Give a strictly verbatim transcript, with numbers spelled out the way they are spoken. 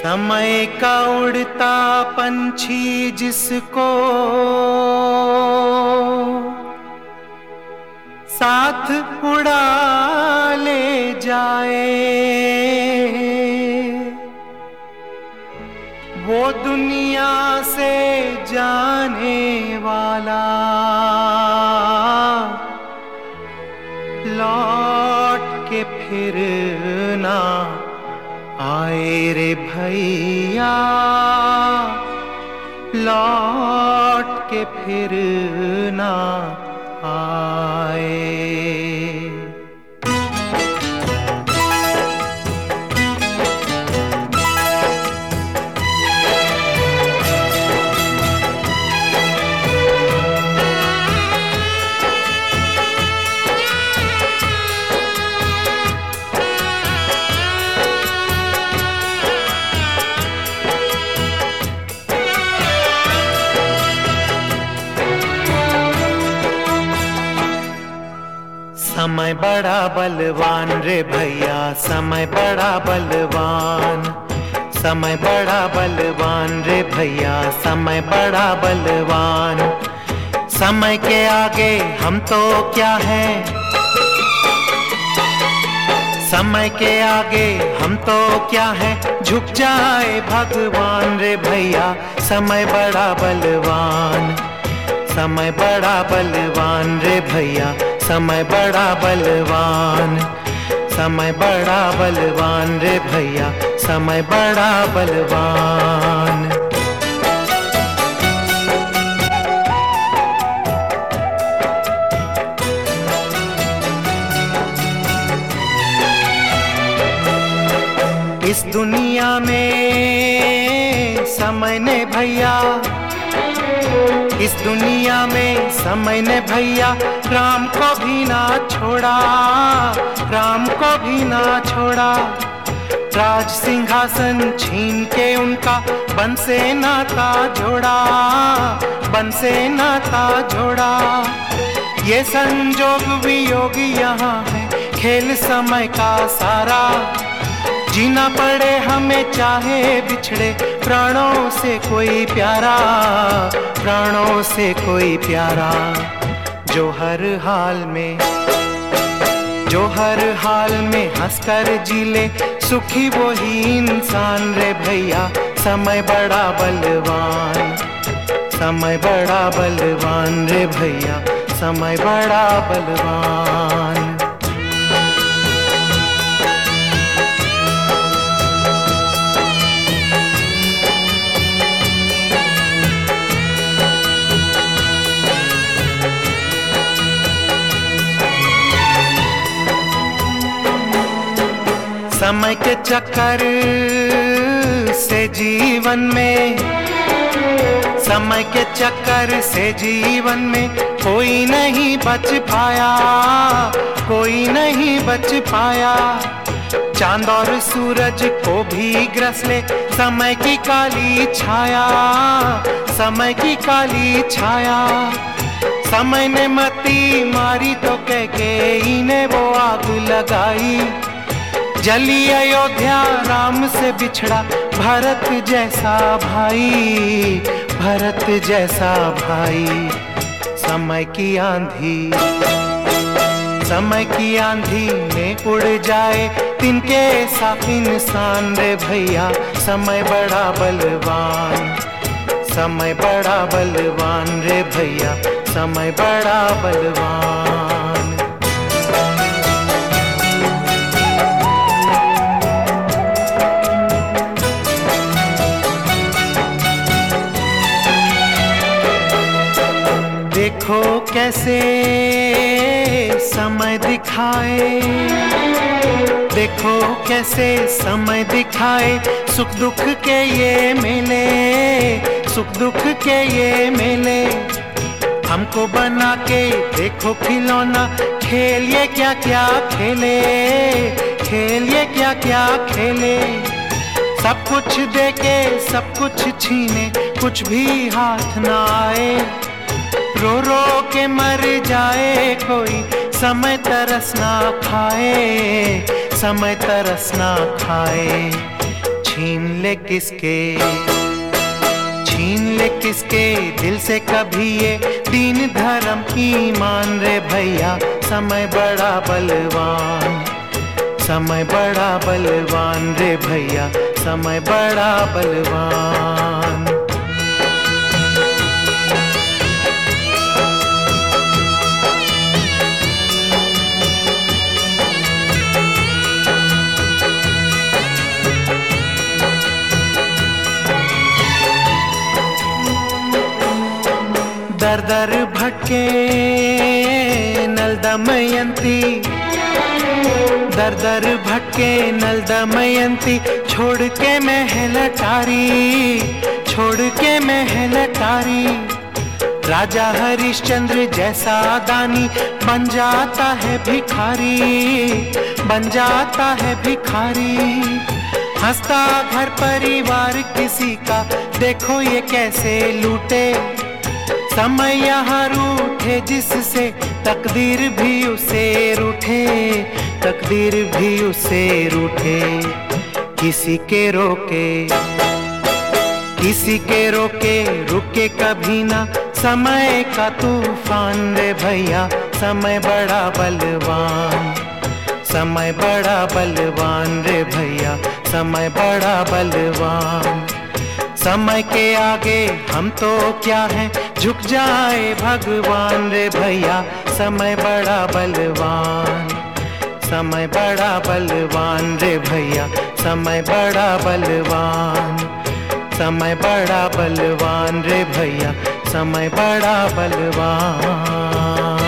समय का उड़ता पंछी जिसको साथ उड़ा ले जाए, वो दुनिया से जाने वाला लौट के फिर ना आए रे भैया, लौट के फिर ना आए। समय बड़ा बलवान रे भैया, समय बड़ा बलवान, समय बड़ा बलवान रे भैया, समय बड़ा बलवान। समय के आगे हम तो क्या हैं, समय के आगे हम तो क्या हैं, झुक जाए भगवान रे भैया, समय बड़ा बलवान, समय बड़ा बलवान रे भैया, समय बड़ा बलवान, समय बड़ा बलवान रे भैया, समय बड़ा बलवान। इस दुनिया में समय ने भैया, इस दुनिया में समय ने भैया राम को भी ना छोड़ा, राम को भी ना छोड़ा। राज सिंहासन छीन के उनका बन से नाता जोड़ा, बन से नाता जोड़ा। ये संजोग वियोग यहाँ है, खेल समय का सारा। जीना पड़े हमें चाहे बिछड़े प्राणों से कोई प्यारा, प्राणों से कोई प्यारा। जो हर हाल में, जो हर हाल में हंसकर जी ले, सुखी वो ही इंसान रे भैया, समय बड़ा बलवान, समय बड़ा बलवान रे भैया, समय बड़ा बलवान। समय के चक्कर से जीवन में, समय के चक्कर से जीवन में कोई नहीं बच पाया, कोई नहीं बच पाया। चांद और सूरज को भी ग्रस ले समय की काली छाया, समय की काली छाया। समय ने मती मारी तो कह के इन्हें वो आग लगाई, जली अयोध्या राम से बिछड़ा भरत जैसा भाई, भरत जैसा भाई। समय की आंधी, समय की आंधी में उड़ जाए तिनके साथ इंसान रे भैया, समय बड़ा बलवान, समय बड़ा बलवान रे भैया, समय बड़ा बलवान। देखो कैसे समय दिखाए, देखो कैसे समय दिखाए, सुख दुख के ये मेले, सुख दुख के ये मेले। हमको बना के देखो खिलौना, खेल ये क्या क्या खेले, खेल ये क्या क्या खेले। सब कुछ देके सब कुछ छीने, कुछ भी हाथ ना आए। रो रो के मर जाए कोई, समय तरस ना खाए, समय तरस ना खाए। छीन ले किसके, छीन ले किसके दिल से कभी ये दीन धर्म ईमान रे भैया। समय बड़ा बलवान, समय बड़ा बलवान रे भैया, समय बड़ा बलवान। दर दर भटके नल दमयंती, दर दर भटके नल दमयंती, छोड़ के महल अटारी, छोड़ के महल अटारी। राजा हरिश्चंद्र जैसा दानी बन जाता है भिखारी, बन जाता है भिखारी। हंसता घर परिवार किसी का, देखो ये कैसे लूटे। समय यहाँ रूठे जिससे तकदीर भी उसे रूठे, तकदीर भी उसे रूठे। किसी के रोके, किसी के रोके रुके कभी ना समय का तूफान रे भैया। समय बड़ा बलवान, समय बड़ा बलवान रे भैया, समय बड़ा बलवान। समय के आगे हम तो क्या हैं, झुक जाए भगवान रे भैया। समय बड़ा बलवान, समय बड़ा बलवान रे भैया, समय बड़ा बलवान, समय बड़ा बलवान रे भैया, समय बड़ा बलवान।